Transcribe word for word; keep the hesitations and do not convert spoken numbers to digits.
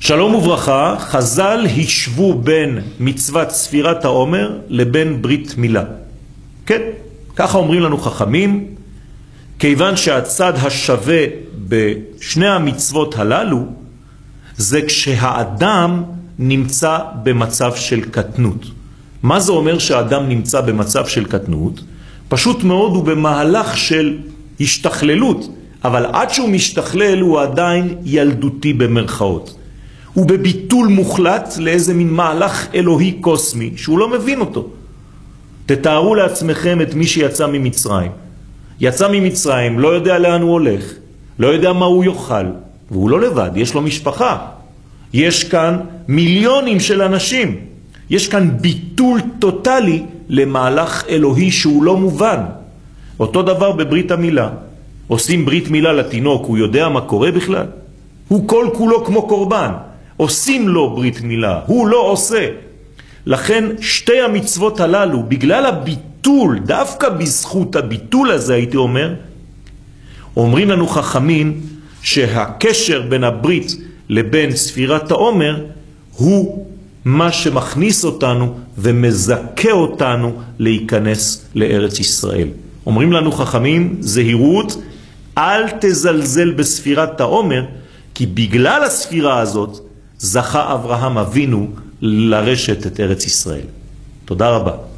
שלום וברכה, חז"ל השוו בין מצוות ספירת העומר לבין ברית מילה. כן, ככה אומרים לנו חכמים, כיוון שהצד השווה בשני המצוות הללו, זה כשהאדם נמצא במצב של קטנות. מה זה אומר שהאדם נמצא במצב של קטנות? פשוט מאוד הוא במהלך של השתכללות, אבל עד שהוא משתכלל הוא עדיין ילדותי במרכאות. הוא בביטול מוחלט לאיזה מין מהלך אלוהי קוסמי שהוא לא מבין אותו. תתארו לעצמכם את מי שיצא ממצרים. יצא ממצרים, לא יודע לאן הוא הולך, לא יודע מה הוא יאכל, והוא לא לבד, יש לו משפחה. יש כאן מיליונים של אנשים. יש כאן ביטול טוטלי למהלך אלוהי שהוא לא מובן. אותו דבר בברית המילה. עושים ברית מילה לתינוק, הוא יודע מה קורה בכלל? הוא כל כולו כמו קורבן. עושים לו ברית מילה, הוא לא עושה. לכן שתי המצוות הללו, בגלל הביטול, דווקא בזכות הביטול הזה הייתי אומר, אומרים לנו חכמים שהקשר בין הברית לבין ספירת העומר הוא מה שמכניס אותנו ומזכה אותנו להיכנס לארץ ישראל. אומרים לנו חכמים, זהירות, אל תזלזל בספירת העומר, כי בגלל הספירה הזאת זכה אברהם אבינו לרשת את ארץ ישראל. תודה רבה.